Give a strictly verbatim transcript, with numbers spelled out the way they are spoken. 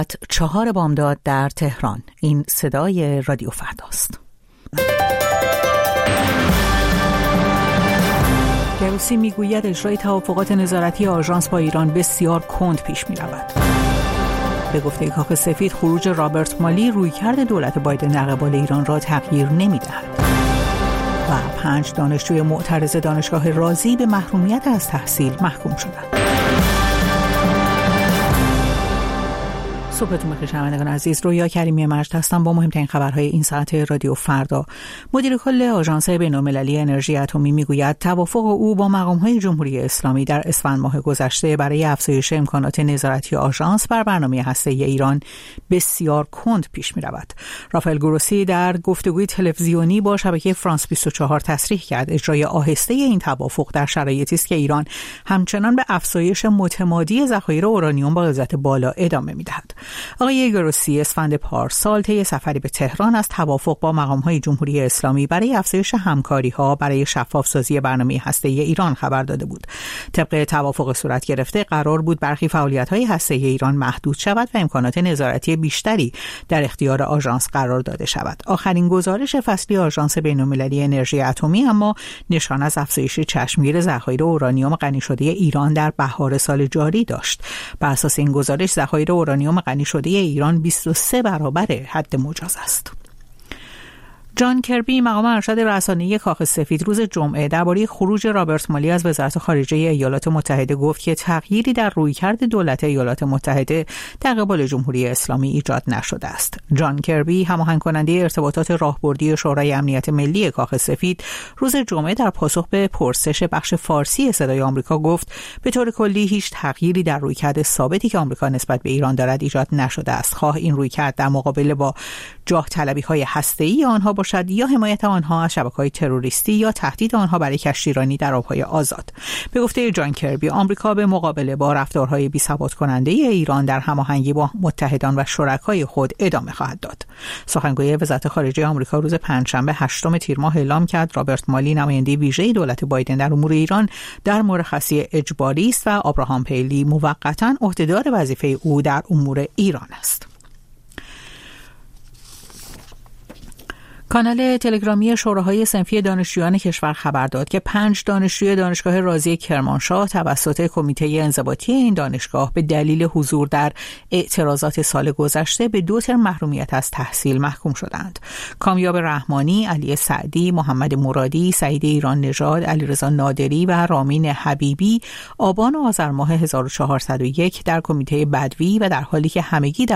چهار بامداد در تهران. این صدای رادیو فرداست. گروسی میگوید اجرای توافقات نظارتی آژانس با ایران بسیار کند پیش می رود. به گفته کاخ سفید خروج رابرت مالی رویکرد دولت بایدن در قبال ایران را تغییر نمی دهد. و پنج دانشجوی معترض دانشگاه رازی به محرومیت از تحصیل محکوم شدند. صبحتون بخیر شنوندگان عزیز، رویا کریمی مجد هستم با مهمترین خبرهای این ساعت رادیو فردا. مدیر کل آژانس بین‌المللی انرژی اتمی میگوید توافق او با مقام‌های جمهوری اسلامی در اسفند ماه گذشته برای افزایش امکانات نظارتی آژانس بر برنامه هسته‌ای ایران بسیار کند پیش می‌رود. رافائل گروسی در گفتگوی تلویزیونی با شبکه فرانس بیست و چهار تصریح کرد اجرای آهسته این توافق در شرایطی است که ایران همچنان به افزایش متمادی ذخایر اورانیوم با غلظت بالا ادامه می‌دهد. آقای گروسی اسفند پارسال طی سفری به تهران از توافق با مقام‌های جمهوری اسلامی برای افزایش همکاری‌ها برای شفاف‌سازی برنامه هسته‌ای ایران خبر داده بود. طبق توافق صورت گرفته قرار بود برخی فعالیت‌های هسته‌ای ایران محدود شود و امکانات نظارتی بیشتری در اختیار آژانس قرار داده شود. آخرین گزارش فصلی آژانس بین‌المللی انرژی اتمی اما نشان از افزایش چشمگیر ذخایر اورانیوم غنی شده ایران در بهار سال جاری داشت. بر اساس این گزارش ذخایر اورانیوم غنی شده ایران بیست و سه برابر حد مجاز است. جان کربی مقام ارشد رسانه‌ای کاخ سفید روز جمعه درباره خروج رابرت مالی از وزارت خارجه ایالات متحده گفت که تغییری در رویکرد دولت ایالات متحده در قبال جمهوری اسلامی ایجاد نشده است. جان کربی هماهنگ کننده ارتباطات راهبردی شورای امنیت ملی کاخ سفید روز جمعه در پاسخ به پرسش بخش فارسی صدای آمریکا گفت به طور کلی هیچ تغییری در رویکرد ثابتی که آمریکا نسبت به ایران دارد ایجاد نشده است، خواه این رویکرد در مقابله با جاه طلبی‌های هسته‌ای آنها باشد یا حمایت آنها از شبکه‌های تروریستی یا تهدید آنها برای کشتیرانی در آب‌های آزاد. به گفته جان کربی آمریکا به مقابله با رفتارهای بی‌ثبات کننده ایران در هماهنگی با متحدان و شرکای خود ادامه خواهد داد. سخنگوی وزارت خارجه آمریکا روز پنجشنبه هشتم تیر ماه اعلام کرد رابرت مالی نماینده ویژه دولت بایدن در امور ایران در مرخصی اجباری است و آبراهام پیلی موقتاً عهدهدار وظیفه او در امور ایران است. کانال تلگرامی شوراهای صنفی دانشجویان کشور خبر داد که پنج دانشجوی دانشگاه رازی کرمانشاه توسط کمیته انضباطی این دانشگاه به دلیل حضور در اعتراضات سال گذشته به دو ترم محرومیت از تحصیل محکوم شدند. کامیاب رحمانی، علی سعدی، محمد مرادی، سعید ایران نژاد، علیرضا نادری و رامین حبیبی آبان و آذر ماه هزار و چهارصد و یک در کمیته بدوی و در حالی که همگی در